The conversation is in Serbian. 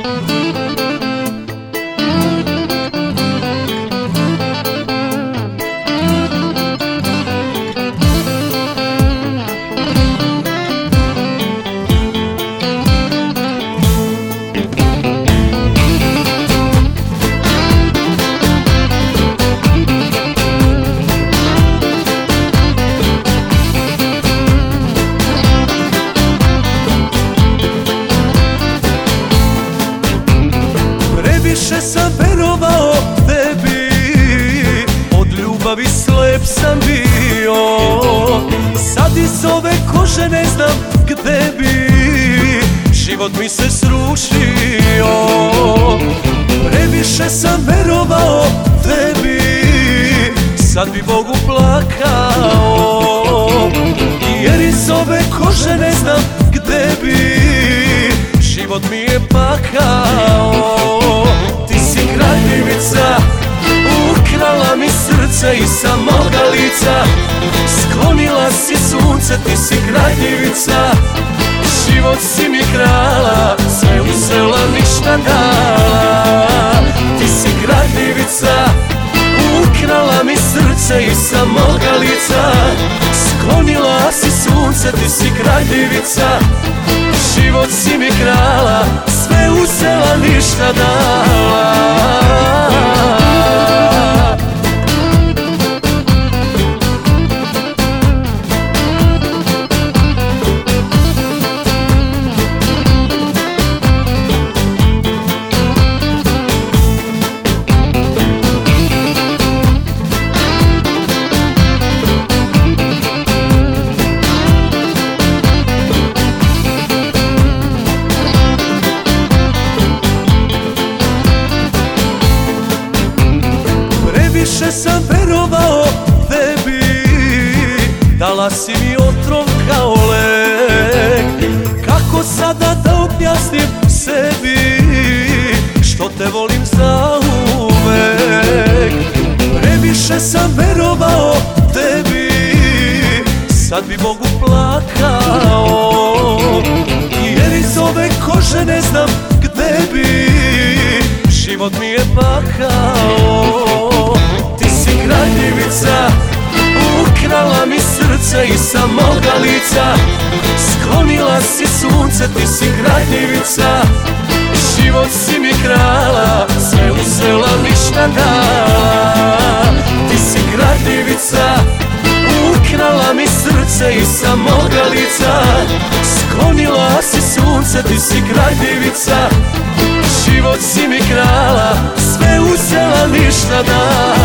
Previše sam verovao tebi, od ljubavi slep sam bio. Sad iz ove kože ne znam gde bi, život mi se srušio. Previše sam verovao tebi, sad bi Bogu plakao. Jer iz ove kože ne znam gde bi, život mi je pakao. Ti si kradljivica, ukrala mi srce i sa moga lica. Sklonila si sunce, ti si kradljivica, život si mi krala, sve uzela, ništa dala. Ti si kradljivica, ukrala mi srce i sa moga lica. Sklonila si sunce, ti si kradljivica, život si mi krala, sve uzela, ništa dala. Previše sam verovao tebi, dala si mi otrov kao lek. Kako sada da objasnim sebi, što te volim zauvek. Previše sam verovao tebi, sad bi Bogu plakao. Jer iz ove kože ne znam gde bi, život mi je pakao. Ti si kradljivica, ukrala mi srce i sa moga lica. Sklonila si sunce, ti si kradljivica, život si mi krala, sve uzela, ništa dala. Ti si kradljivica, ukrala mi srce i sa moga lica. Sklonila si sunce, ti si kradljivica, život si mi krala, sve uzela, ništa dala.